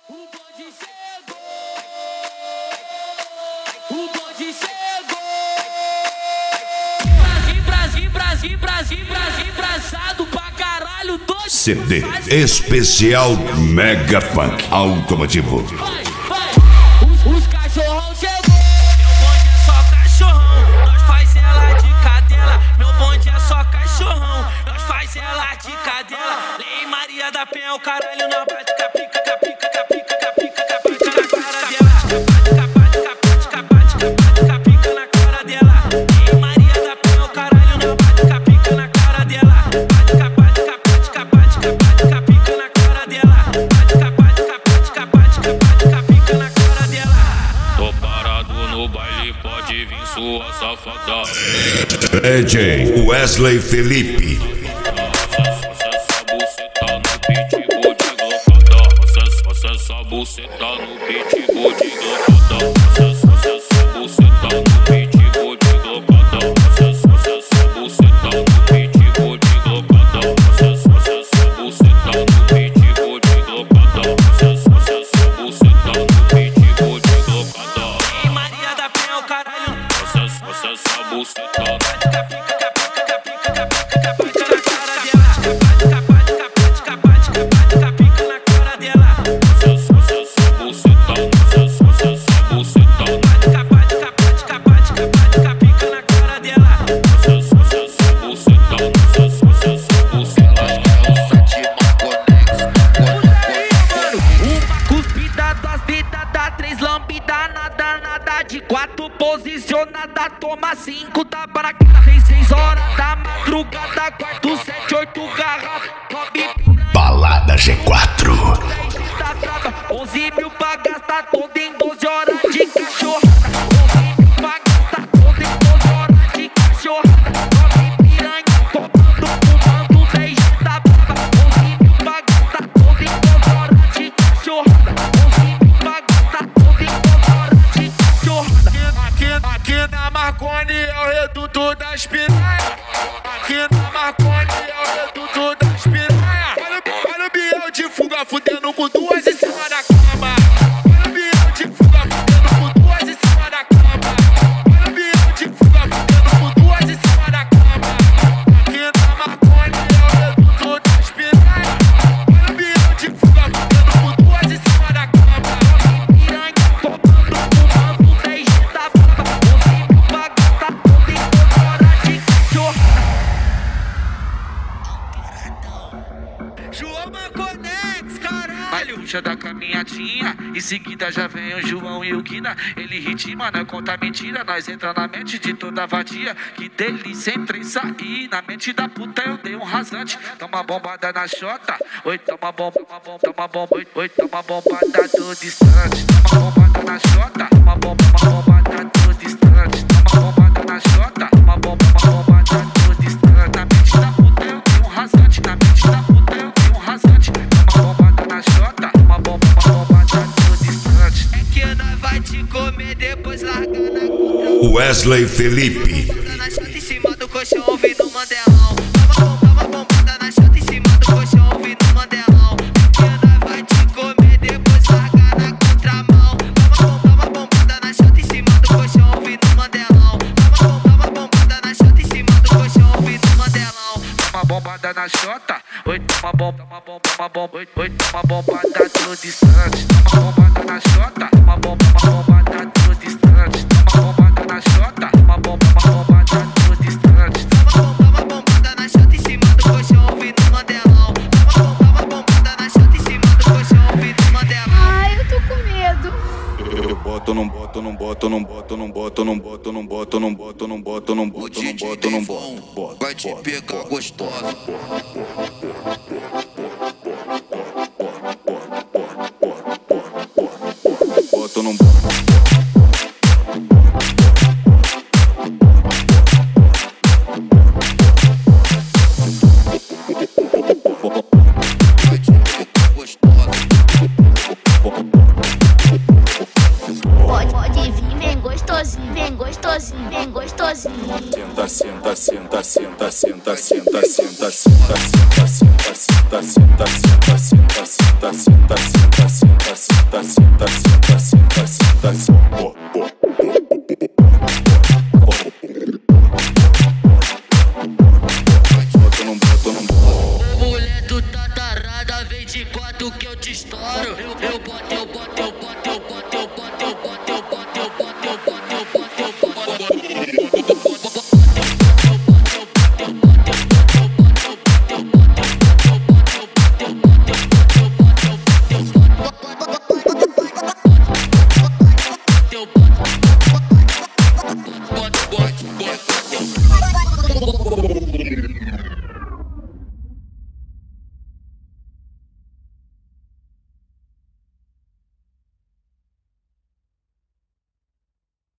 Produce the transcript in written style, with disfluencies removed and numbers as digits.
O bonde chegou, o bonde chegou. Brasil, brasado pra caralho, doido. CD especial Mega Funk Automotivo. Os cachorrão chegou. Meu bonde é só cachorrão, nós faz ela de cadela. Meu bonde é só cachorrão, nós faz ela de cadela. Lei Maria da Penha, o caralho não bate capica, capica, capica, capica, capica na cara dela. Capica na cara dela. Lei Maria da Penha, o caralho não bate capica na cara dela. Capica na cara dela. Capica na cara dela. Tô parado no baile, pode vir sua safada. DJ Wesley Felipe. Essa buceta no pitbull de glocada. Essa buceta no pitbull de glocada. Essa buceta no pitbull de glocada. Essa buceta no pitbull de glocada. Essa buceta no pitbull de glocada. Ei, Maria da Penha, o caralho. Essa buceta na cara dela. De quatro posicionada, toma 5, tá para cada 6 horas da madrugada, quarto 7, 8 garrafas, Balada G4. 11 mil pra gastar todo em 12 horas de cachorrada. 11 mil pra gastar todo em 12 horas de cachorrada. 9 piranha, tomando, fumando, 10 da baba. 11 mil pra gastar todo em 12 horas de cachorrada. 11 mil pra gastar todo em 12 horas de cachorrada. Aqui na Marconi é o reduto das piranhas. Aqui na Marconi é o reduto das piranhas. Olha o Biel de fuga fudendo com duas em cima da cama. Olha o Biel de fuga fudendo com duas em cima da cama. Olha o Biel de fuga fudendo com duas em cima da cama. Aqui na Marconi é o reduto das piranhas. Olha o Biel de fuga fudendo com duas em cima da cama. Piranha, tomando, fumando, 10 da baba. 11 mil pra gastar todo em 12 horas de cachorrada. João Maconex, caralho! Puxa da caminhadinha, em seguida já vem o João e o Guina. Ele ritma, não conta mentira, nós entra na mente de toda vadia. Que delícia, entrei e saí, na mente da puta eu dei um rasante. Toma bombada na xota, oi, toma bomba, oi, toma bombada do distante. Toma bombada na xota, uma bombada do distante. Toma bombada na xota, uma bombada do distante. Na mente da puta eu dei um rasante, na mente da puta eu dei um rasante. Uma bombada na xota, uma bombada do distante. É que nós vai te comer depois larga na contra. Wesley Felipe. Bombada na xota em cima do colchão ouvindo o Mandelão. Toma bombada na xota em cima do colchão ouvindo o Mandelão. É que nós vai te comer depois larga na contramão. Toma bombada na xota em cima do colchão ouvindo o Mandelão. Toma bombada na xota em cima do colchão ouvindo o Mandelão. Toma bombada na xota, oi, toma bombada do distante. Toma bombada na xota, uma bombada do distante. Toma bombada na xota, uma bombada do distante. Toma bombada na xota em cima do colchão ouvindo o Mandelão. Toma bombada na xota em cima do colchão ouvindo o Mandelão. Ai, eu tô com medo. Eu boto, não boto, não boto, não boto, não boto, não boto, não boto, não boto, não boto, não boto, não boto, não boto. Vai te pegar gostosa. Boto, não boto. Pode vir, vem gostosinho, vem gostosinho, vem gostosinho. Senta, senta, senta, senta, senta, senta, senta, senta, senta, senta, senta, senta, senta, senta, senta, senta, senta, senta. te estouro. Eu boto, eu boto, eu boto, eu boto, eu boto, eu boto, eu boto, eu boto, eu boto, eu boto, eu boto, eu boto,